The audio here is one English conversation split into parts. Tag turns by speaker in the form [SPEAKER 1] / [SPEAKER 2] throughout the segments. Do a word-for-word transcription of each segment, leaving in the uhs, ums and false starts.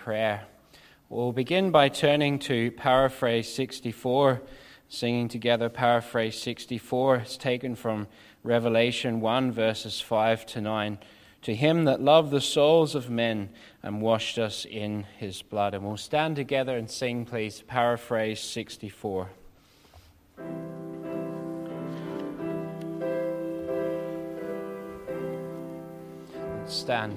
[SPEAKER 1] prayer. We'll begin by turning to paraphrase sixty-four, singing together paraphrase sixty-four. It's taken from Revelation one, verses five to nine. To him that loved the souls of men and washed us in his blood. And we'll stand together and sing, please, paraphrase sixty-four. Stand.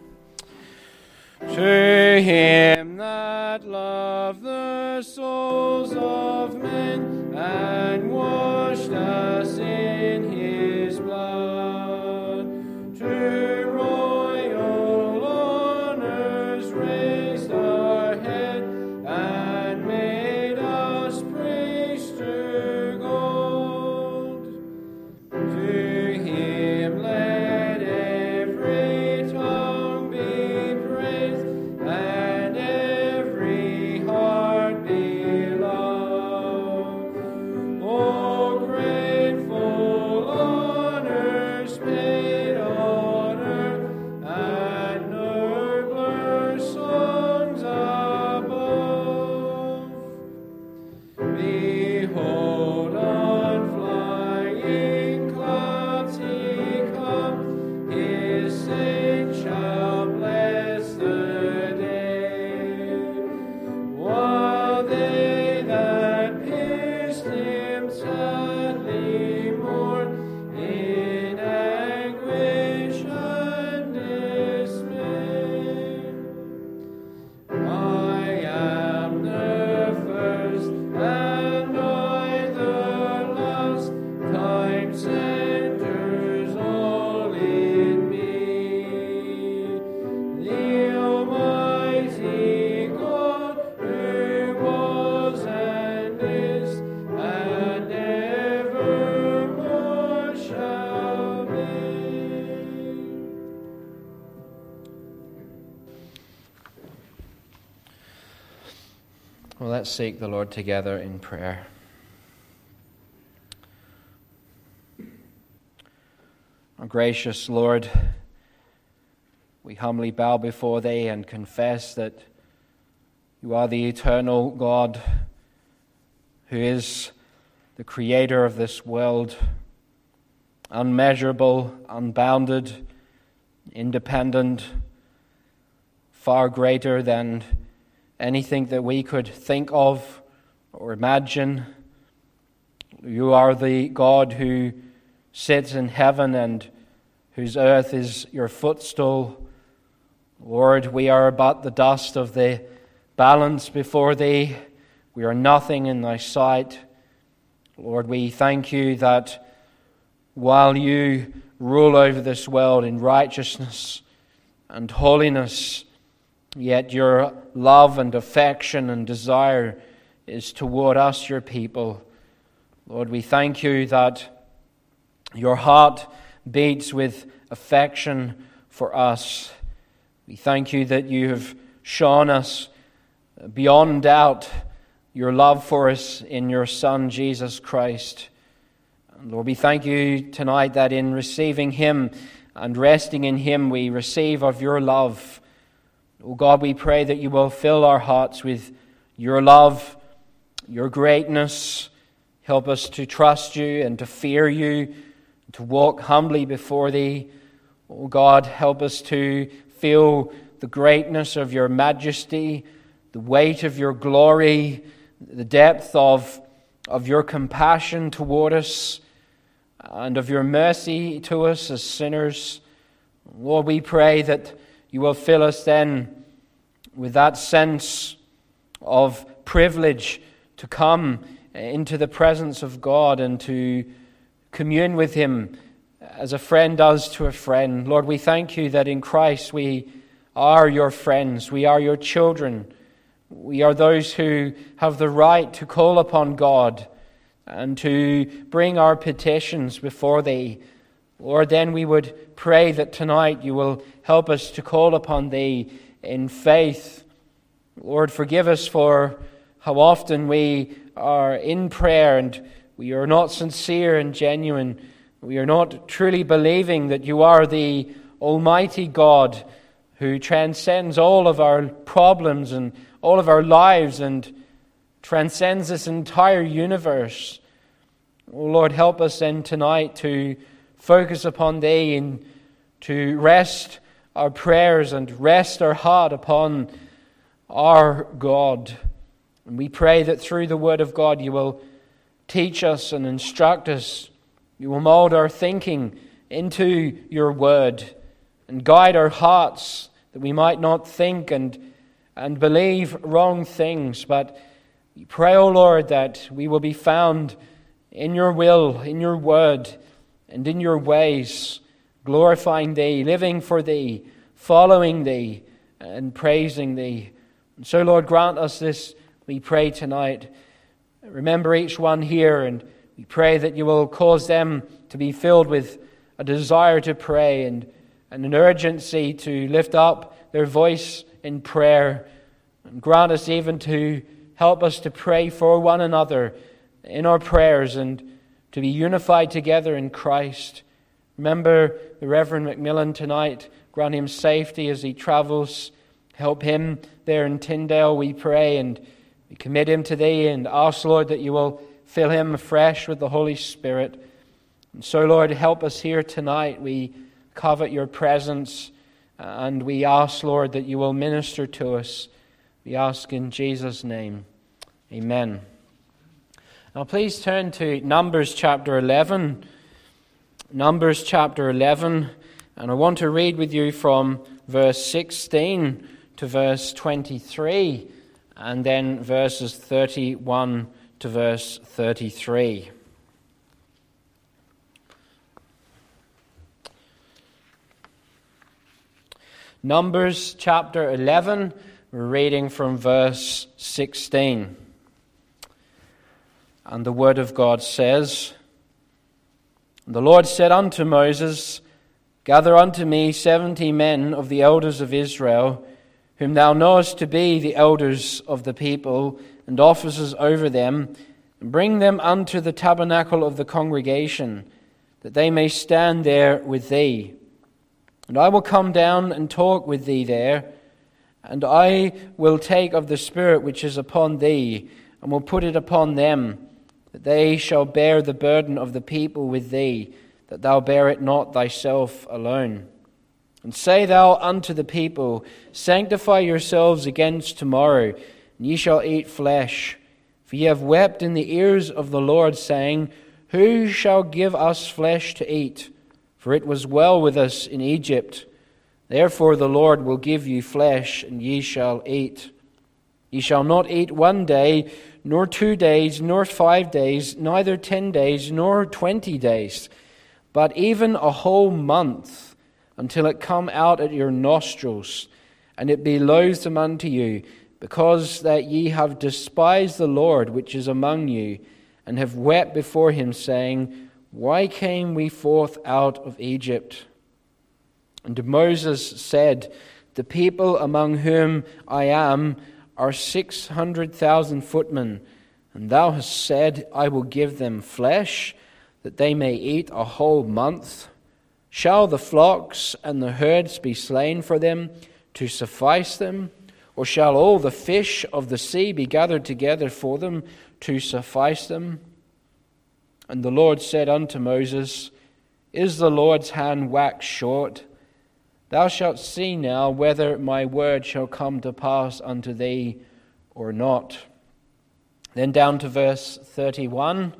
[SPEAKER 1] To him that loved the souls of men and washed us in his blood, to royal honors raised our head and made us priests to God, to him let every tongue be praised and every heart be loved. Oh, grateful honors paid on earth and nobler songs above. Behold, on flying clouds he comes, his saints shall bless the day, while they that pierced him sadly mourn in anguish and dismay. I am the first and I the last, time centers all in me. The Almighty God who was and is and evermore shall be. Well, let's seek the Lord together in prayer. Our gracious Lord, we humbly bow before Thee and confess that You are the eternal God who is the creator of this world, unmeasurable, unbounded, independent, far greater than anything that we could think of or imagine. You are the God who sits in heaven and whose earth is your footstool. Lord, we are but the dust of the balance before Thee. We are nothing in Thy sight. Lord, we thank You that while You rule over this world in righteousness and holiness, yet Your love and affection and desire is toward us, Your people. Lord, we thank You that Your heart beats with affection for us. We thank You that You have shown us beyond doubt Your love for us in Your Son, Jesus Christ. And Lord, we thank You tonight that in receiving Him and resting in Him, we receive of Your love. Oh God, we pray that You will fill our hearts with Your love, Your greatness. Help us to trust You and to fear You, to walk humbly before Thee. Oh God, help us to feel the greatness of Your majesty, the weight of Your glory, the depth of, of Your compassion toward us, and of Your mercy to us as sinners. Lord, we pray that You will fill us then with that sense of privilege to come into the presence of God and to commune with Him as a friend does to a friend. Lord, we thank You that in Christ we are Your friends, we are Your children. We are those who have the right to call upon God and to bring our petitions before Thee. Lord, then we would pray that tonight You will help us to call upon Thee in faith. Lord, forgive us for how often we are in prayer and we are not sincere and genuine. We are not truly believing that You are the Almighty God who transcends all of our problems and all of our lives and transcends this entire universe. Oh Lord, help us then tonight to focus upon Thee and to rest our prayers and rest our heart upon our God. And we pray that through the Word of God You will teach us and instruct us. You will mold our thinking into Your Word and guide our hearts that we might not think and, and believe wrong things. But we pray, O Lord, that we will be found in Your will, in Your Word, and in Your ways, glorifying Thee, living for Thee, following Thee, and praising Thee. And so, Lord, grant us this, we pray tonight. Remember each one here, and we pray that You will cause them to be filled with a desire to pray and, and an urgency to lift up their voice in prayer. And grant us even to help us to pray for one another in our prayers and to be unified together in Christ. Remember the Reverend Macmillan tonight. Grant him safety as he travels. Help him there in Tyndale, we pray, and we commit him to Thee and ask, Lord, that You will fill him afresh with the Holy Spirit. And so, Lord, help us here tonight. We covet Your presence, and we ask, Lord, that You will minister to us. We ask in Jesus' name. Amen. Now please turn to Numbers chapter eleven. Numbers chapter eleven, and I want to read with you from verse sixteen to verse twenty-three, and then verses thirty-one to verse thirty-three. Numbers chapter eleven, we're reading from verse sixteen. And the word of God says, "The Lord said unto Moses, Gather unto me seventy men of the elders of Israel, whom thou knowest to be the elders of the people, and officers over them, and bring them unto the tabernacle of the congregation, that they may stand there with thee. And I will come down and talk with thee there, and I will take of the Spirit which is upon thee, and will put it upon them, that they shall bear the burden of the people with thee, that thou bear it not thyself alone. And say thou unto the people, Sanctify yourselves against tomorrow, and ye shall eat flesh. For ye have wept in the ears of the Lord, saying, Who shall give us flesh to eat? For it was well with us in Egypt. Therefore the Lord will give you flesh, and ye shall eat. Ye shall not eat one day, nor two days, nor five days, neither ten days, nor twenty days, but even a whole month, until it come out at your nostrils, and it be loathsome unto you, because that ye have despised the Lord which is among you, and have wept before him, saying, Why came we forth out of Egypt? And Moses said, The people among whom I am are six hundred thousand footmen, and thou hast said, I will give them flesh, that they may eat a whole month. Shall the flocks and the herds be slain for them, to suffice them? Or shall all the fish of the sea be gathered together for them, to suffice them? And the Lord said unto Moses, Is the Lord's hand waxed short? Thou shalt see now whether my word shall come to pass unto thee or not. Then down to verse thirty-one.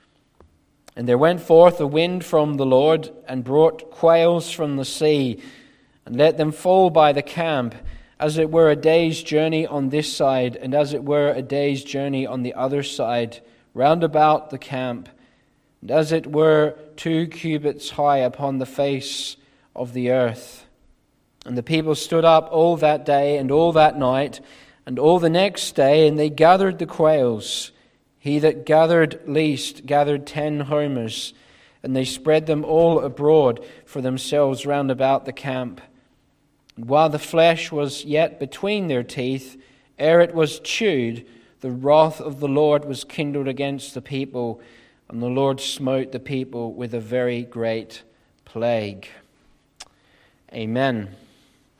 [SPEAKER 1] And there went forth a wind from the Lord, and brought quails from the sea, and let them fall by the camp, as it were a day's journey on this side, and as it were a day's journey on the other side, round about the camp, and as it were two cubits high upon the face of the earth. And the people stood up all that day and all that night and all the next day, and they gathered the quails. He that gathered least gathered ten homers, and they spread them all abroad for themselves round about the camp. And while the flesh was yet between their teeth, ere it was chewed, the wrath of the Lord was kindled against the people, and the Lord smote the people with a very great plague. Amen.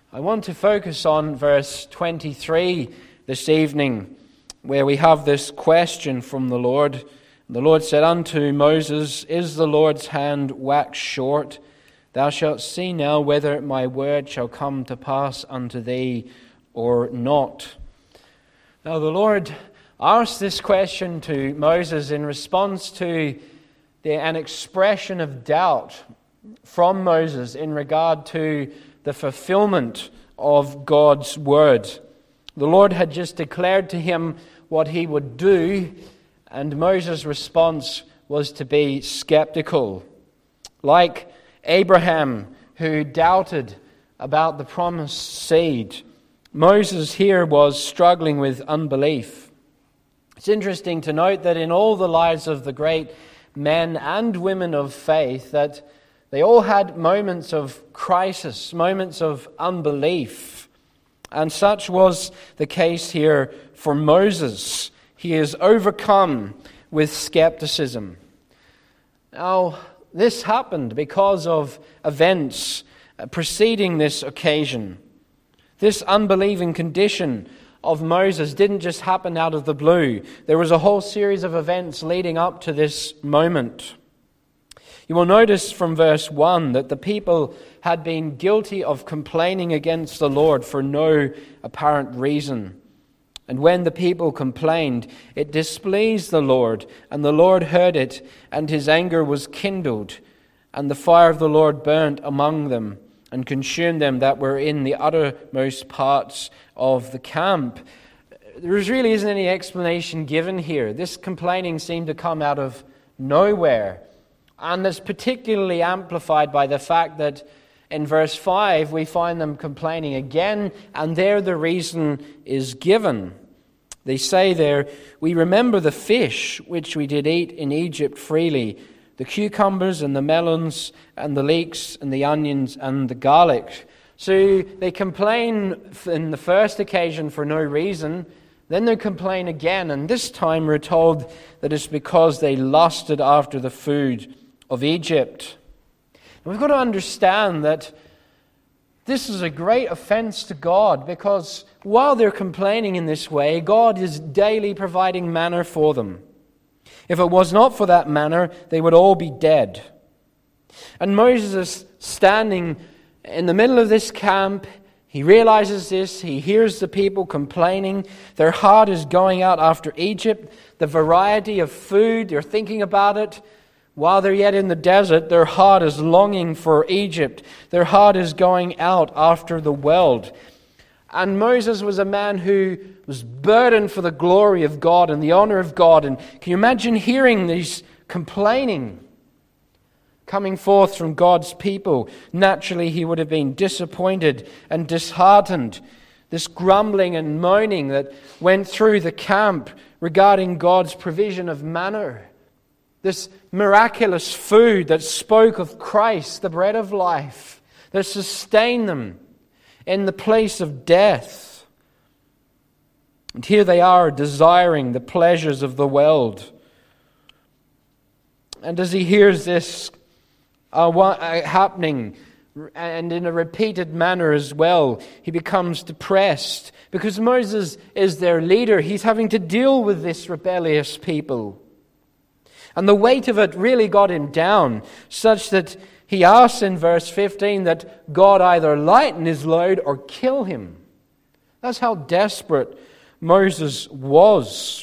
[SPEAKER 1] I want to focus on verse twenty-three this evening, where we have this question from the Lord. The Lord said unto Moses, Is the Lord's hand waxed short? Thou shalt see now whether my word shall come to pass unto thee or not. Now the Lord asked this question to Moses in response to the, an expression of doubt from Moses in regard to the fulfillment of God's word. The Lord had just declared to him what he would do, and Moses' response was to be skeptical. Like Abraham, who doubted about the promised seed, Moses here was struggling with unbelief. It's interesting to note that in all the lives of the great men and women of faith, that they all had moments of crisis, moments of unbelief. And such was the case here for Moses. He is overcome with skepticism. Now, this happened because of events preceding this occasion. This unbelieving condition of Moses didn't just happen out of the blue. There was a whole series of events leading up to this moment. You will notice from verse one that the people had been guilty of complaining against the Lord for no apparent reason. And when the people complained, it displeased the Lord, and the Lord heard it, and his anger was kindled, and the fire of the Lord burnt among them, and consumed them that were in the uttermost parts of the camp. There really isn't any explanation given here. This complaining seemed to come out of nowhere. And it's particularly amplified by the fact that in verse five we find them complaining again, and there the reason is given. They say there, We remember the fish which we did eat in Egypt freely, the cucumbers and the melons and the leeks and the onions and the garlic. So they complain in the first occasion for no reason. Then they complain again, and this time we're told that it's because they lusted after the food of Egypt. And we've got to understand that this is a great offense to God, because while they're complaining in this way, God is daily providing manna for them. If it was not for that manna, they would all be dead. And Moses is standing in the middle of this camp. He realizes this. He hears the people complaining. Their heart is going out after Egypt. The variety of food, they're thinking about it. While they're yet in the desert, their heart is longing for Egypt. Their heart is going out after the world. And Moses was a man who was burdened for the glory of God and the honor of God. And can you imagine hearing these complaining coming forth from God's people? Naturally, he would have been disappointed and disheartened. This grumbling and moaning that went through the camp regarding God's provision of manna. This miraculous food that spoke of Christ, the bread of life, that sustained them in the place of death. And here they are desiring the pleasures of the world. And as he hears this uh, happening, and in a repeated manner as well, he becomes depressed, because Moses is their leader. He's having to deal with this rebellious people. And the weight of it really got him down, such that he asks in verse fifteen that God either lighten his load or kill him. That's how desperate Moses was.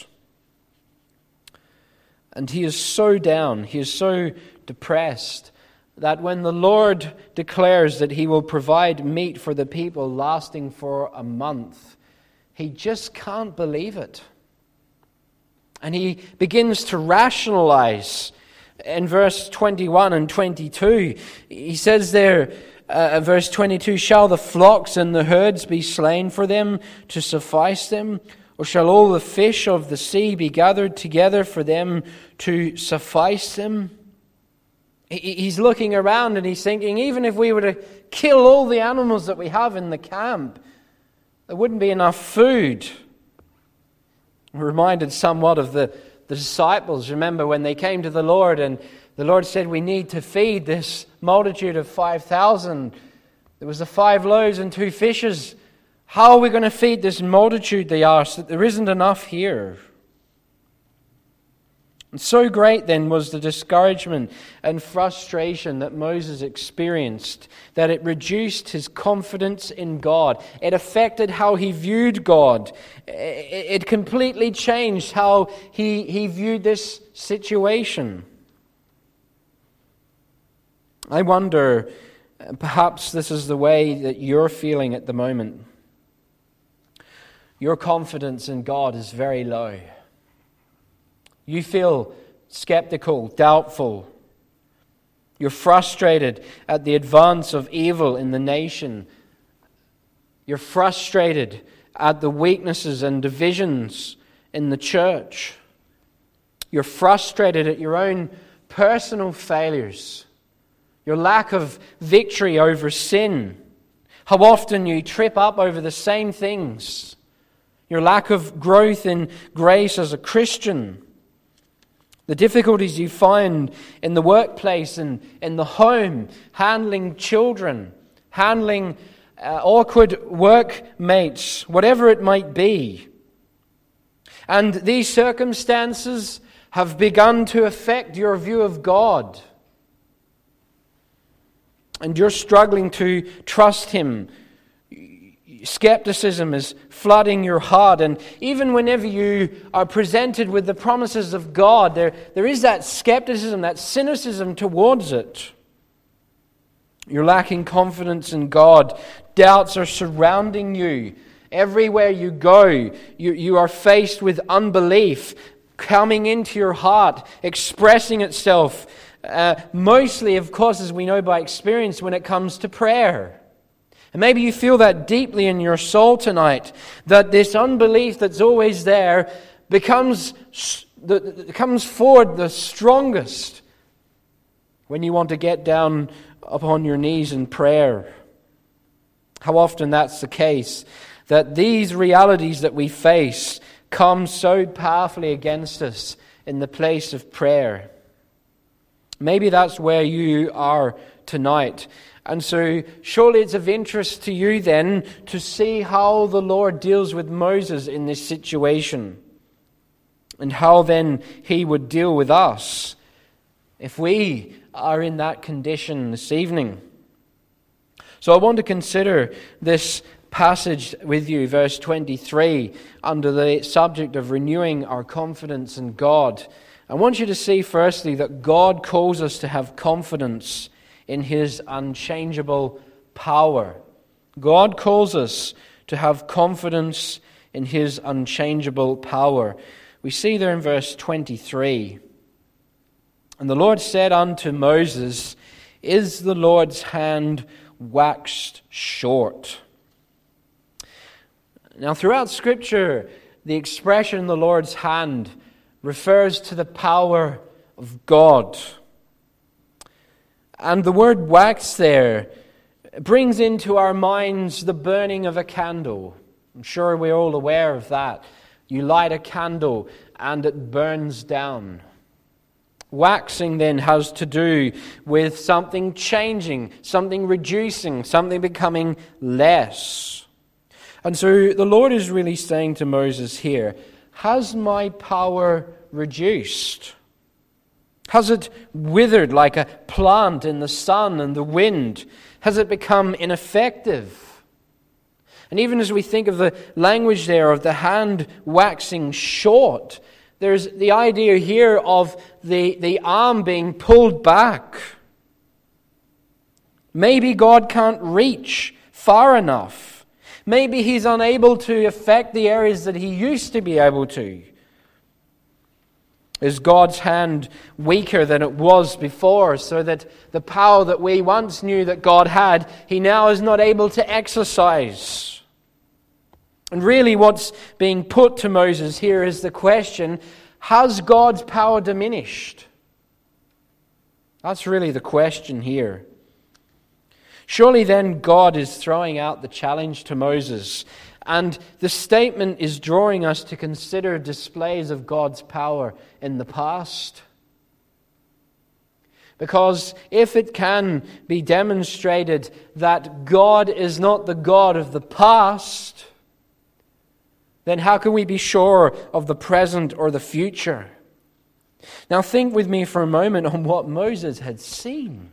[SPEAKER 1] And he is so down, he is so depressed, that when the Lord declares that he will provide meat for the people lasting for a month, he just can't believe it. And he begins to rationalize. In verse twenty-one and twenty-two, he says there, uh, verse twenty-two, Shall the flocks and the herds be slain for them to suffice them? Or shall all the fish of the sea be gathered together for them to suffice them? He's looking around and he's thinking, even if we were to kill all the animals that we have in the camp, there wouldn't be enough food. I'm reminded somewhat of the, the disciples. Remember when they came to the Lord and the Lord said, we need to feed this multitude of five thousand. There was the five loaves and two fishes. How are we going to feed this multitude, they asked, that there isn't enough here? And so great then was the discouragement and frustration that Moses experienced that it reduced his confidence in God. It affected how he viewed God. It completely changed how he, he viewed this situation. I wonder, perhaps this is the way that you're feeling at the moment. Your confidence in God is very low. You feel skeptical, doubtful. You're frustrated at the advance of evil in the nation. You're frustrated at the weaknesses and divisions in the church. You're frustrated at your own personal failures, your lack of victory over sin, how often you trip up over the same things, your lack of growth in grace as a Christian, the difficulties you find in the workplace and in the home, handling children, handling uh, awkward workmates, whatever it might be. And these circumstances have begun to affect your view of God. And you're struggling to trust Him. Skepticism is flooding your heart, and even whenever you are presented with the promises of God, there, there is that skepticism, that cynicism towards it. You're lacking confidence in God. Doubts are surrounding you. Everywhere you go, you, you are faced with unbelief coming into your heart, expressing itself, uh, mostly, of course, as we know by experience, when it comes to prayer. And maybe you feel that deeply in your soul tonight, that this unbelief that's always there becomes, comes forward the strongest when you want to get down upon your knees in prayer. How often that's the case, that these realities that we face come so powerfully against us in the place of prayer. Maybe that's where you are tonight. And so surely it's of interest to you then to see how the Lord deals with Moses in this situation, and how then He would deal with us if we are in that condition this evening. So I want to consider this passage with you, verse twenty-three, under the subject of renewing our confidence in God. I want you to see firstly that God calls us to have confidence in His unchangeable power. God calls us to have confidence in His unchangeable power. We see there in verse twenty-three, "And the Lord said unto Moses, Is the Lord's hand waxed short?" Now, throughout Scripture, the expression "the Lord's hand" refers to the power of God. And the word wax there brings into our minds the burning of a candle. I'm sure we're all aware of that. You light a candle and it burns down. Waxing then has to do with something changing, something reducing, something becoming less. And so the Lord is really saying to Moses here, has my power reduced? Has it withered like a plant in the sun and the wind? Has it become ineffective? And even as we think of the language there of the hand waxing short, there's the idea here of the, the arm being pulled back. Maybe God can't reach far enough. Maybe He's unable to affect the areas that He used to be able to. Is God's hand weaker than it was before, so that the power that we once knew that God had, He now is not able to exercise? And really what's being put to Moses here is the question, has God's power diminished? That's really the question here. Surely then God is throwing out the challenge to Moses, and the statement is drawing us to consider displays of God's power in the past. Because if it can be demonstrated that God is not the God of the past, then how can we be sure of the present or the future? Now think with me for a moment on what Moses had seen.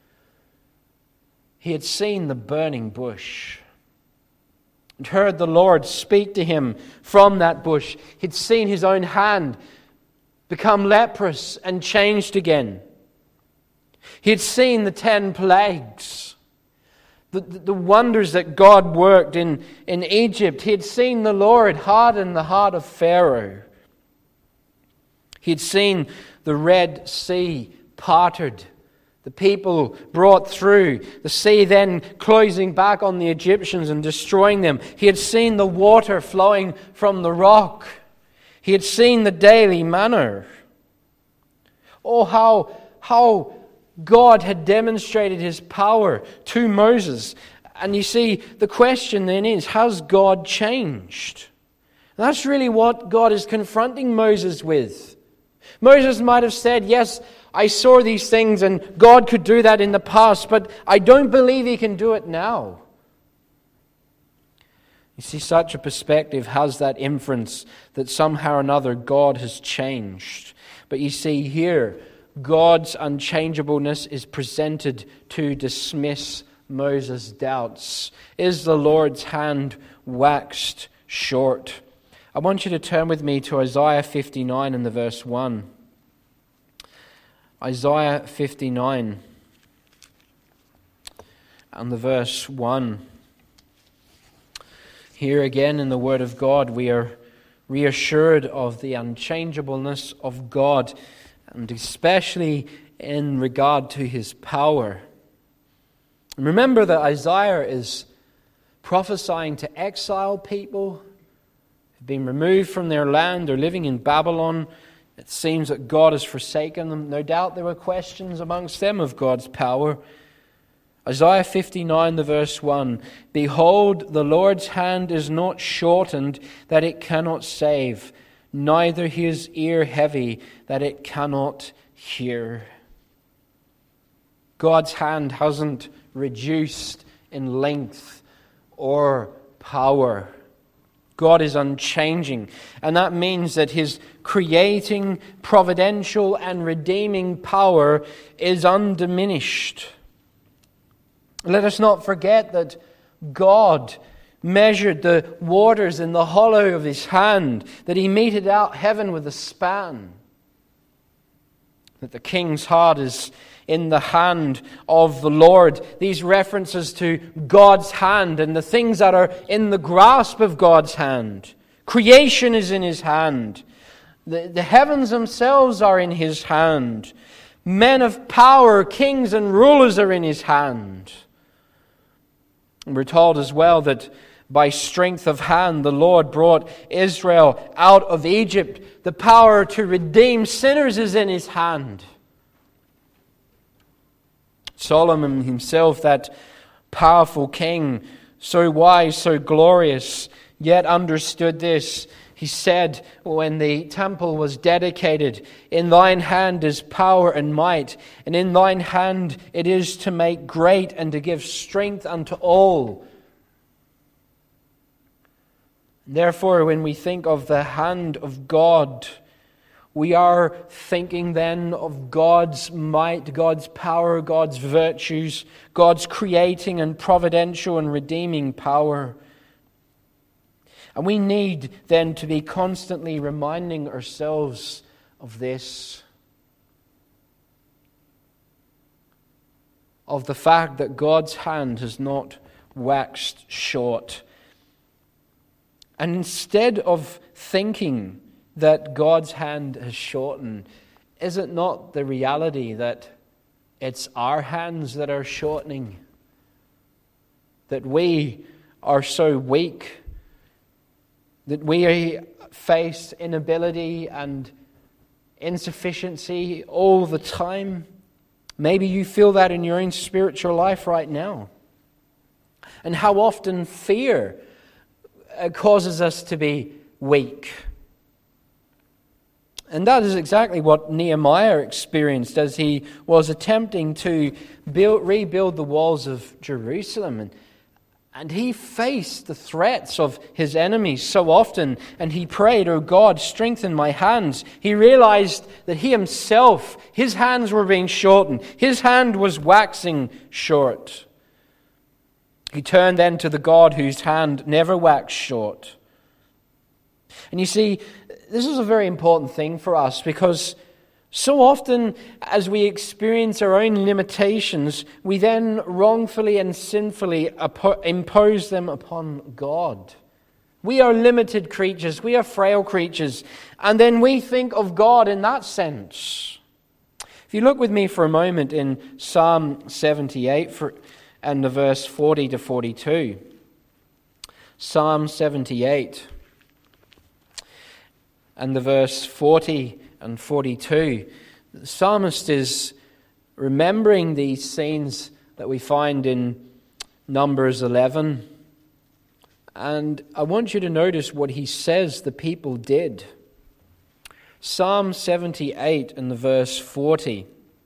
[SPEAKER 1] He had seen the burning bush and heard the Lord speak to him from that bush. He'd seen his own hand become leprous and changed again. He had seen the ten plagues, the, the wonders that God worked in, in Egypt. He had seen the Lord harden the heart of Pharaoh. He had seen the Red Sea parted, the people brought through, the sea then closing back on the Egyptians and destroying them. He had seen the water flowing from the rock. He had seen the daily manna. Oh, how, how God had demonstrated His power to Moses. And you see, the question then is, has God changed? And that's really what God is confronting Moses with. Moses might have said, yes, I saw these things and God could do that in the past, but I don't believe He can do it now. You see, such a perspective has that inference that somehow or another God has changed. But you see here, God's unchangeableness is presented to dismiss Moses' doubts. Is the Lord's hand waxed short? I want you to turn with me to Isaiah fifty-nine and the verse one. Isaiah fifty-nine and the verse one. Here again in the Word of God we are reassured of the unchangeableness of God, and especially in regard to His power. And remember that Isaiah is prophesying to exiled people who've been removed from their land. They're living in Babylon. It seems that God has forsaken them. No doubt there were questions amongst them of God's power. Isaiah fifty-nine, the verse one. Behold, the Lord's hand is not shortened that it cannot save, neither His ear heavy that it cannot hear. God's hand hasn't reduced in length or power. God is unchanging, and that means that His creating, providential, and redeeming power is undiminished. Let us not forget that God measured the waters in the hollow of His hand, that He meted out heaven with a span, that the king's heart is in the hand of the Lord. These references to God's hand and the things that are in the grasp of God's hand. Creation is in His hand. The, the heavens themselves are in His hand. Men of power, kings and rulers are in His hand. And we're told as well that by strength of hand the Lord brought Israel out of Egypt. The power to redeem sinners is in His hand. Solomon himself, that powerful king, so wise, so glorious, yet understood this. He said when the temple was dedicated, in thine hand is power and might, and in thine hand it is to make great and to give strength unto all. Therefore, when we think of the hand of God, we are thinking then of God's might, God's power, God's virtues, God's creating and providential and redeeming power. And we need then to be constantly reminding ourselves of this, of the fact that God's hand has not waxed short. And instead of thinking that God's hand has shortened, is it not the reality that it's our hands that are shortening? That we are so weak, that we face inability and insufficiency all the time? Maybe you feel that in your own spiritual life right now. And how often fear causes us to be weak. And that is exactly what Nehemiah experienced as he was attempting to build, rebuild the walls of Jerusalem. And, and he faced the threats of his enemies so often, and he prayed, "Oh God, strengthen my hands." He realized that he himself, his hands were being shortened. His hand was waxing short. He turned then to the God whose hand never waxed short. And you see, this is a very important thing for us, because so often as we experience our own limitations, we then wrongfully and sinfully impose them upon God. We are limited creatures, we are frail creatures, and then we think of God in that sense. If you look with me for a moment in Psalm seventy-eight for, and the verse forty to forty-two. Psalm seventy-eight and the verse forty and forty-two. The psalmist is remembering these scenes that we find in Numbers eleven. And I want you to notice what he says the people did. Psalm seventy-eight and the verse forty.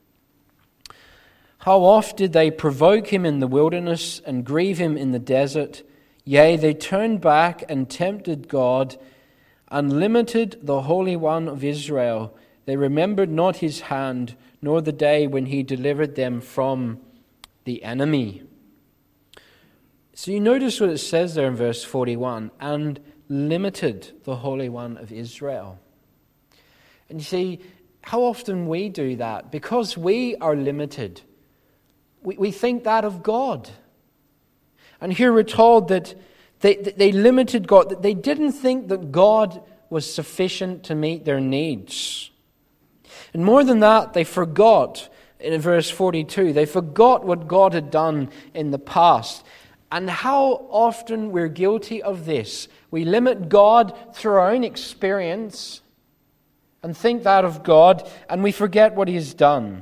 [SPEAKER 1] "How oft did they provoke him in the wilderness and grieve him in the desert? Yea, they turned back and tempted God and limited the Holy One of Israel. They remembered not his hand, nor the day when he delivered them from the enemy." So you notice what it says there in verse forty-one, "and limited the Holy One of Israel." And you see, how often we do that. Because we are limited, we, we think that of God. And here we're told that They, they limited God, that they didn't think that God was sufficient to meet their needs. And more than that, they forgot, in verse forty-two, they forgot what God had done in the past. And how often we're guilty of this. We limit God through our own experience and think that of God, and we forget what He has done.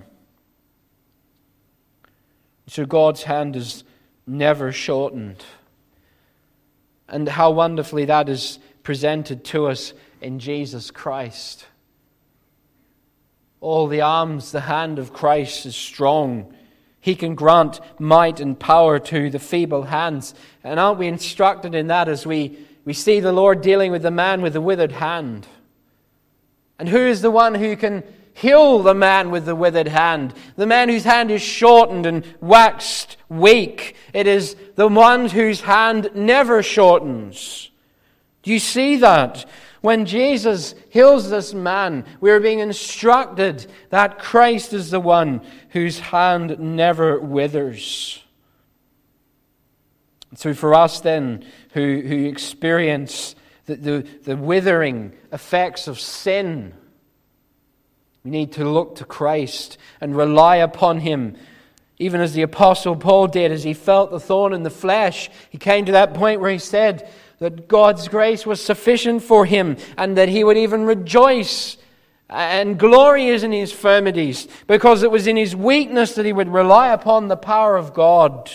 [SPEAKER 1] So God's hand is never shortened. And how wonderfully that is presented to us in Jesus Christ. All the arms, the hand of Christ is strong. He can grant might and power to the feeble hands. And aren't we instructed in that as we, we see the Lord dealing with the man with the withered hand? And who is the one who can heal the man with the withered hand? The man whose hand is shortened and waxed weak. It is the one whose hand never shortens. Do you see that? When Jesus heals this man, we are being instructed that Christ is the one whose hand never withers. So for us then, who, who experience the, the, the withering effects of sin, we need to look to Christ and rely upon Him. Even as the Apostle Paul did, as he felt the thorn in the flesh, he came to that point where he said that God's grace was sufficient for him and that he would even rejoice and glory in his infirmities, because it was in his weakness that he would rely upon the power of God.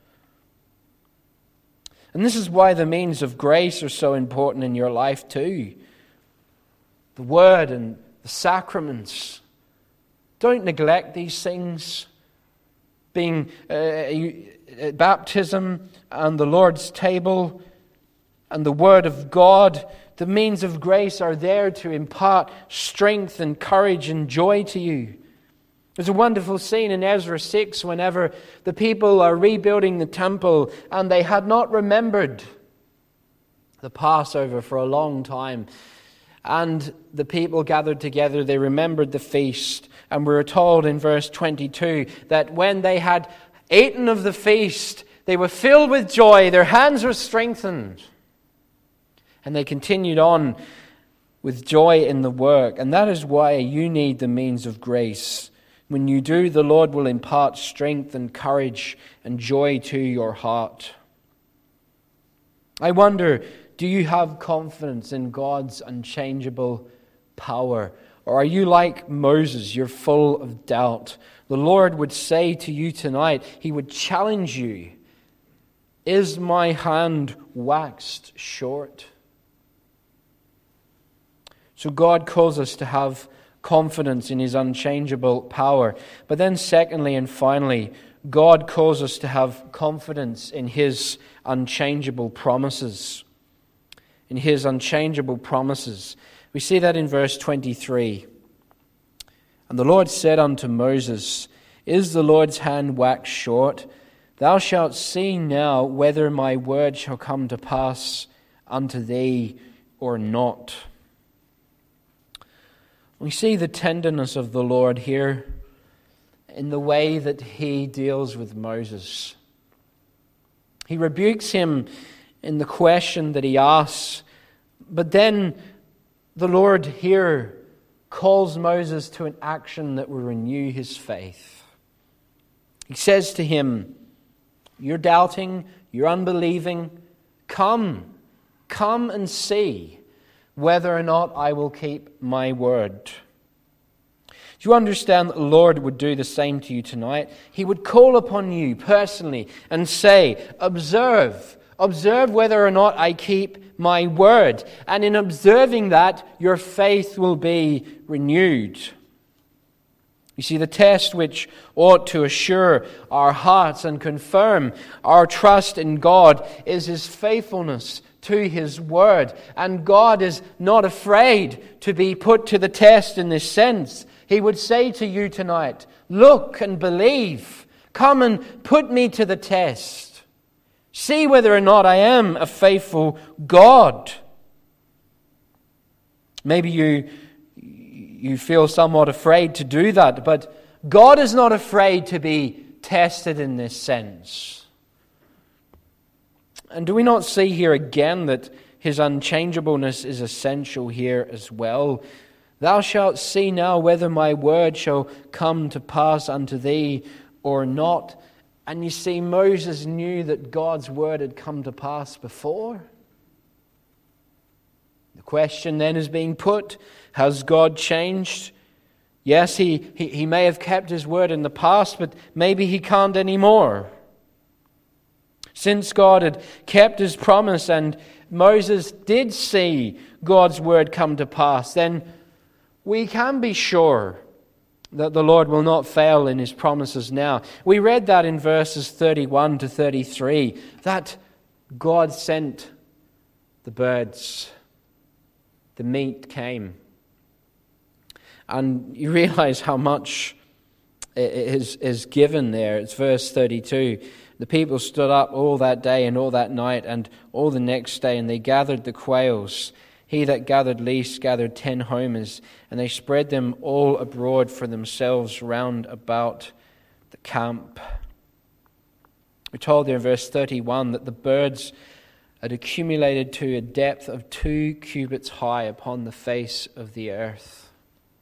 [SPEAKER 1] And this is why the means of grace are so important in your life too. The Word and the sacraments. Don't neglect these things. Being uh, baptism and the Lord's table and the Word of God, the means of grace are there to impart strength and courage and joy to you. There's a wonderful scene in Ezra six whenever the people are rebuilding the temple and they had not remembered the Passover for a long time. And the people gathered together, they remembered the feast. And we were told in verse twenty-two that when they had eaten of the feast, they were filled with joy, their hands were strengthened. And they continued on with joy in the work. And that is why you need the means of grace. When you do, the Lord will impart strength and courage and joy to your heart. I wonder, do you have confidence in God's unchangeable power? Or are you like Moses, you're full of doubt? The Lord would say to you tonight, He would challenge you, is my hand waxed short? So God calls us to have confidence in His unchangeable power. But then secondly and finally, God calls us to have confidence in His unchangeable promises. In His unchangeable promises. We see that in verse twenty-three. And the Lord said unto Moses, Is the Lord's hand waxed short? Thou shalt see now whether my word shall come to pass unto thee or not. We see the tenderness of the Lord here in the way that He deals with Moses. He rebukes him in the question that he asks, but then the Lord here calls Moses to an action that will renew his faith. He says to him, You're doubting, you're unbelieving. Come, come and see whether or not I will keep my word. Do you understand that the Lord would do the same to you tonight? He would call upon you personally and say, Observe, observe whether or not I keep my word. And in observing that, your faith will be renewed. You see, the test which ought to assure our hearts and confirm our trust in God is His faithfulness to His word. And God is not afraid to be put to the test in this sense. He would say to you tonight, Look and believe. Come and put me to the test. See whether or not I am a faithful God. Maybe you, you feel somewhat afraid to do that, but God is not afraid to be tested in this sense. And do we not see here again that His unchangeableness is essential here as well? Thou shalt see now whether my word shall come to pass unto thee or not. And you see, Moses knew that God's word had come to pass before. The question then is being put, has God changed? Yes, he, he, he may have kept His word in the past, but maybe He can't anymore. Since God had kept His promise and Moses did see God's word come to pass, then we can be sure that the Lord will not fail in His promises now. We read that in verses thirty-one to thirty-three, that God sent the birds. The meat came. And you realize how much is, is given there. It's verse thirty-two. The people stood up all that day and all that night and all the next day, and they gathered the quails. He that gathered least gathered ten homers, and they spread them all abroad for themselves round about the camp. We're told there in verse thirty-one that the birds had accumulated to a depth of two cubits high upon the face of the earth.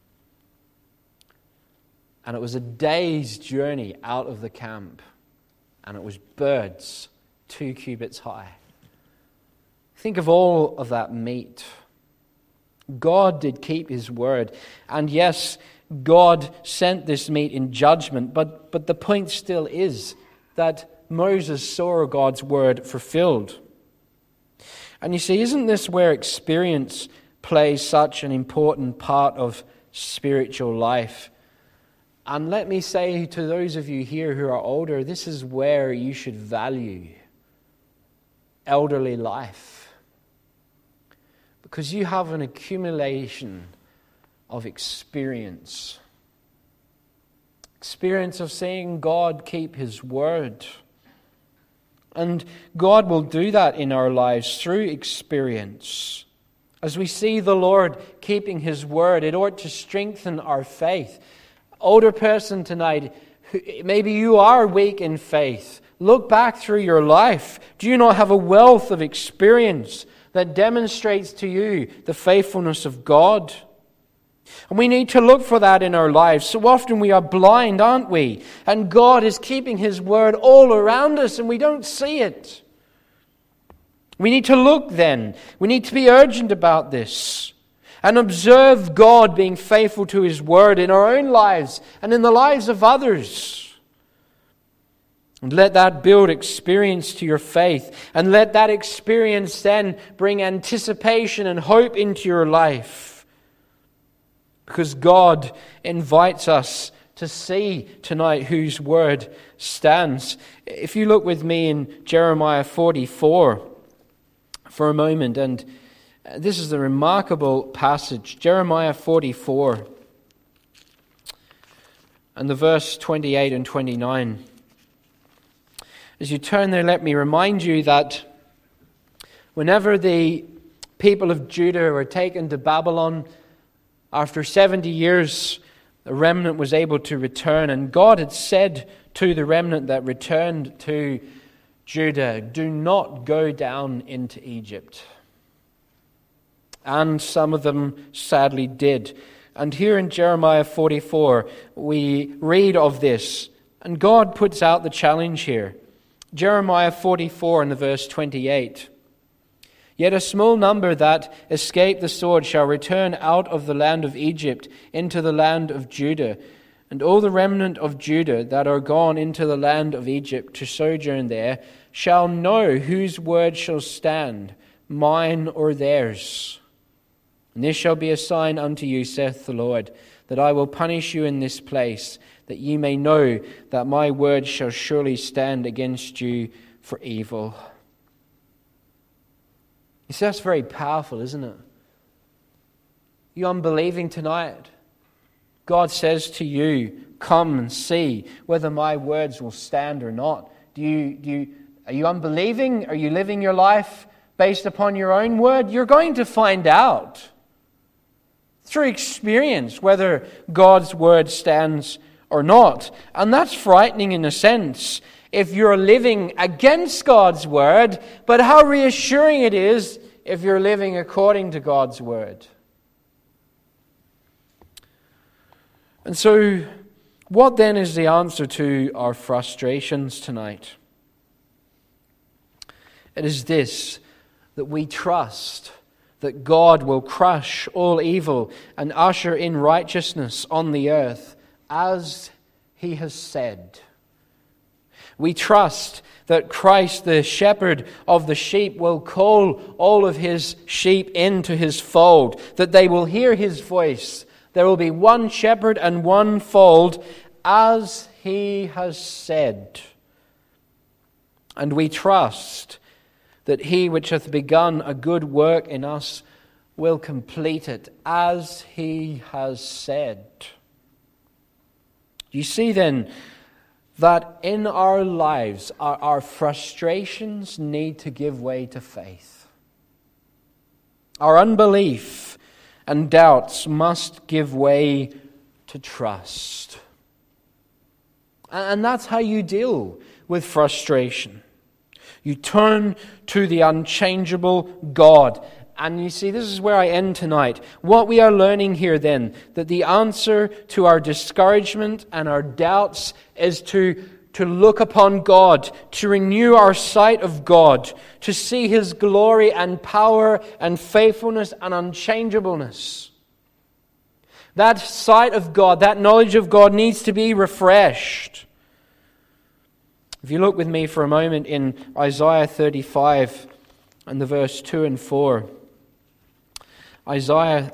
[SPEAKER 1] And it was a day's journey out of the camp, and it was birds two cubits high. Think of all of that meat. God did keep His word. And yes, God sent this meat in judgment. But, but the point still is that Moses saw God's word fulfilled. And you see, isn't this where experience plays such an important part of spiritual life? And let me say to those of you here who are older, this is where you should value elderly life. Because you have an accumulation of experience. Experience of seeing God keep His word. And God will do that in our lives through experience. As we see the Lord keeping His word, it ought to strengthen our faith. Older person tonight, maybe you are weak in faith. Look back through your life. Do you not have a wealth of experience that demonstrates to you the faithfulness of God? And we need to look for that in our lives. So often we are blind, aren't we? And God is keeping His word all around us and we don't see it. We need to look then. We need to be urgent about this and observe God being faithful to His word in our own lives and in the lives of others. And let that build experience to your faith. And let that experience then bring anticipation and hope into your life. Because God invites us to see tonight whose word stands. If you look with me in Jeremiah forty-four for a moment, and this is a remarkable passage, Jeremiah forty-four, and the verse twenty-eight and twenty-nine. As you turn there, let me remind you that whenever the people of Judah were taken to Babylon, after seventy years, the remnant was able to return. And God had said to the remnant that returned to Judah, do not go down into Egypt. And some of them sadly did. And here in Jeremiah forty-four, we read of this. And God puts out the challenge here. Jeremiah forty-four and the verse twenty-eight. Yet a small number that escape the sword shall return out of the land of Egypt into the land of Judah. And all the remnant of Judah that are gone into the land of Egypt to sojourn there shall know whose word shall stand, mine or theirs. And this shall be a sign unto you, saith the Lord, that I will punish you in this place, that ye may know that my word shall surely stand against you for evil. You see, that's very powerful, isn't it? You unbelieving tonight? God says to you, come and see whether my words will stand or not. Do you, do you, are you unbelieving? Are you living your life based upon your own word? You're going to find out through experience whether God's word stands or not. And that's frightening in a sense if you're living against God's word, but how reassuring it is if you're living according to God's word. And so, what then is the answer to our frustrations tonight? It is this, that we trust that God will crush all evil and usher in righteousness on the earth, as He has said. We trust that Christ, the shepherd of the sheep, will call all of His sheep into His fold, that they will hear His voice. There will be one shepherd and one fold, as He has said. And we trust that He which hath begun a good work in us will complete it, as He has said. You see then that in our lives, our, our frustrations need to give way to faith. Our unbelief and doubts must give way to trust. And that's how you deal with frustration. You turn to the unchangeable God. And you see, this is where I end tonight. What we are learning here then, that the answer to our discouragement and our doubts is to, to look upon God, to renew our sight of God, to see His glory and power and faithfulness and unchangeableness. That sight of God, that knowledge of God needs to be refreshed. If you look with me for a moment in Isaiah thirty-five and the verse two and four. Isaiah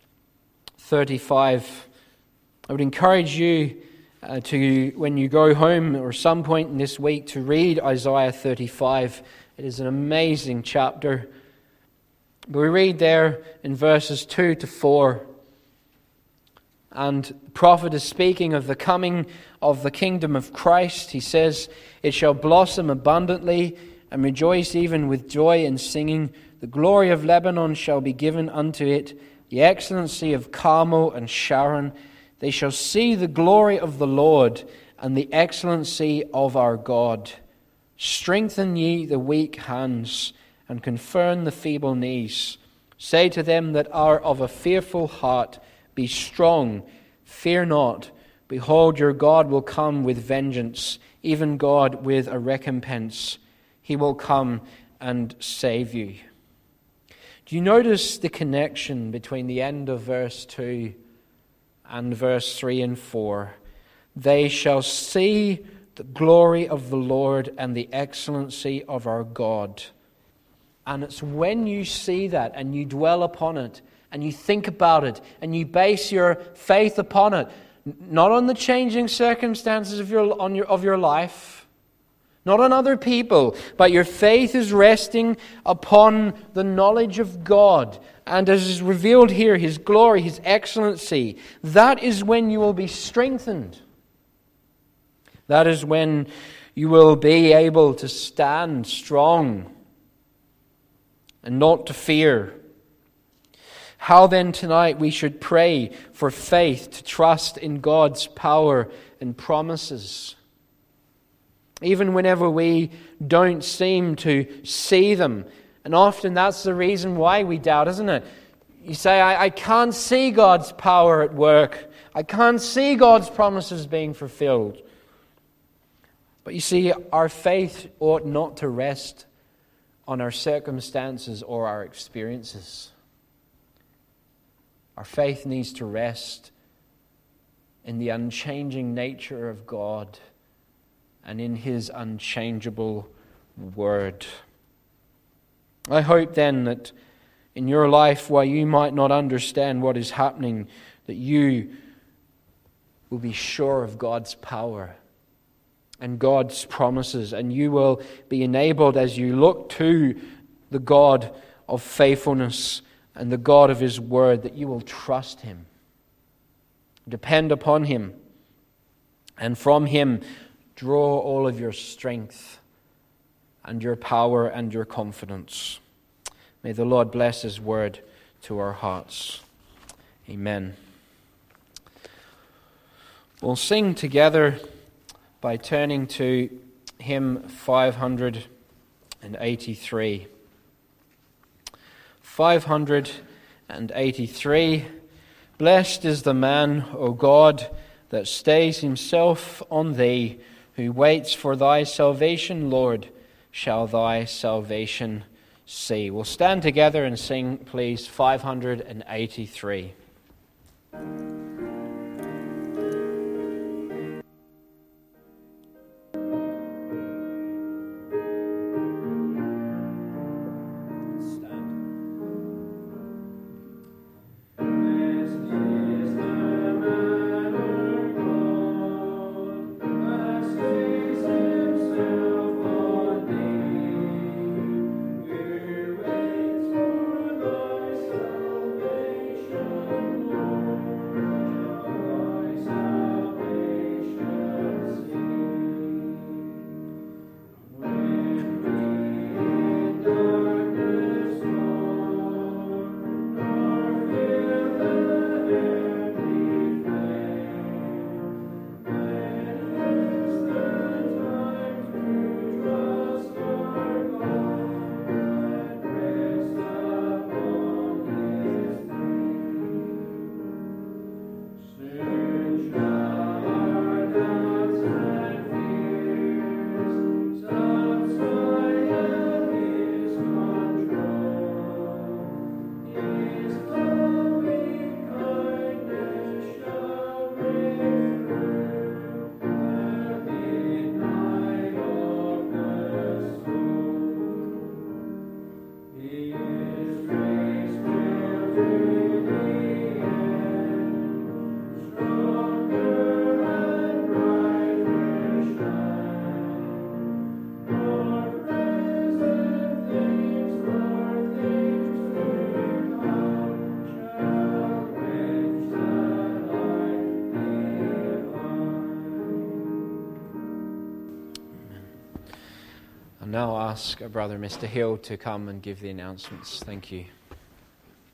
[SPEAKER 1] thirty-five. I would encourage you uh, to, when you go home or some point in this week, to read Isaiah thirty-five. It is an amazing chapter. But we read there in verses two to four. And the prophet is speaking of the coming of the kingdom of Christ. He says, "It shall blossom abundantly, and rejoice even with joy and singing. The glory of Lebanon shall be given unto it, the excellency of Carmel and Sharon. They shall see the glory of the Lord, and the excellency of our God. Strengthen ye the weak hands, and confirm the feeble knees. Say to them that are of a fearful heart, be strong, fear not. Behold, your God will come with vengeance, even God with a recompense. He will come and save you." Do you notice the connection between the end of verse two and verse three and four? They shall see the glory of the Lord and the excellency of our God. And it's when you see that and you dwell upon it and you think about it and you base your faith upon it, not on the changing circumstances of your, on your, of your life, not on other people, but your faith is resting upon the knowledge of God. And as is revealed here, His glory, His excellency, that is when you will be strengthened. That is when you will be able to stand strong and not to fear. How then tonight we should pray for faith to trust in God's power and promises. Even whenever we don't seem to see them. And often that's the reason why we doubt, isn't it? You say, I, I can't see God's power at work. I can't see God's promises being fulfilled. But you see, our faith ought not to rest on our circumstances or our experiences. Our faith needs to rest in the unchanging nature of God and in His unchangeable Word. I hope then that in your life, while you might not understand what is happening, that you will be sure of God's power and God's promises, and you will be enabled as you look to the God of faithfulness and the God of His Word, that you will trust Him, depend upon Him, and from Him draw all of your strength and your power and your confidence. May the Lord bless His Word to our hearts. Amen. We'll sing together by turning to hymn five hundred eighty-three. five hundred eighty-three. Blessed is the man, O God, that stays himself on Thee, who waits for Thy salvation, Lord, shall Thy salvation see. We'll stand together and sing, please, five hundred eighty-three. Now ask our brother Mister Hill to come and give the announcements. Thank you.